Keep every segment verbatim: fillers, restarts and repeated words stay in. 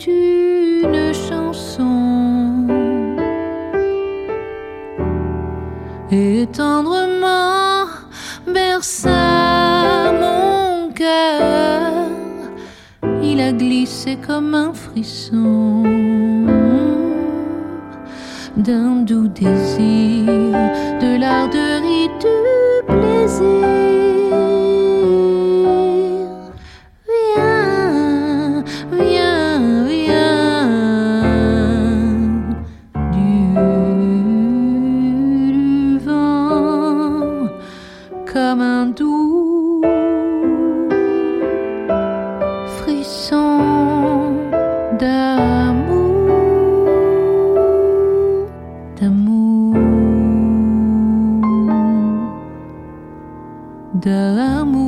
une chanson et tendrement berça mon cœur. Il a glissé comme un frisson d'un doux désir, de l'arderie du plaisir. Viens, viens, viens du, du vent comme un doux frisson d'amour, d'amour, d'amour.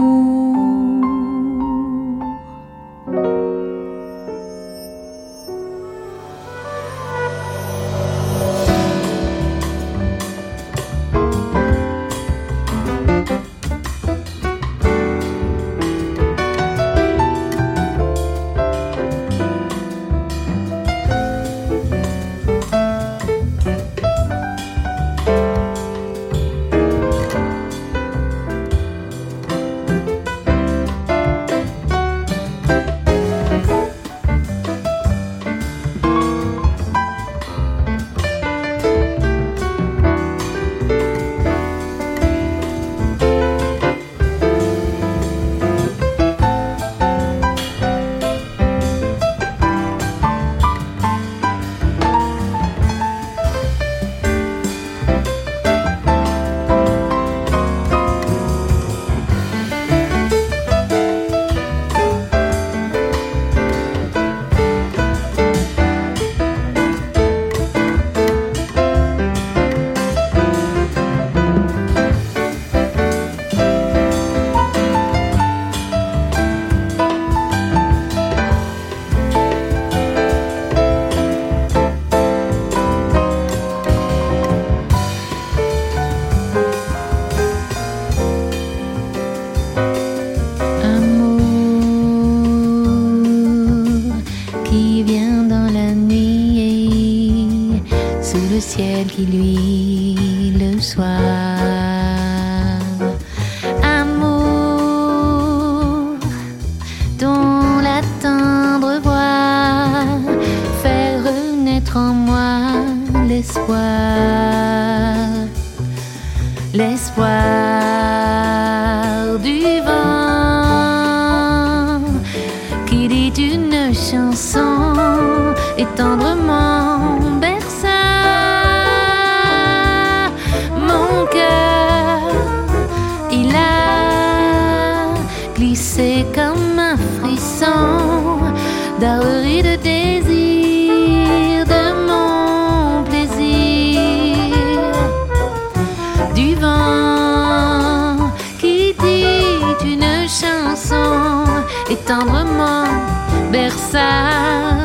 Ciel qui luit le soir. Amour dont la tendre voix fait renaître en moi l'espoir, l'espoir du vent qui dit une chanson et tendrement berça mon cœur. Il a glissé comme un frisson d'arrerie de désir, de mon plaisir, du vent qui dit une chanson et tendrement berça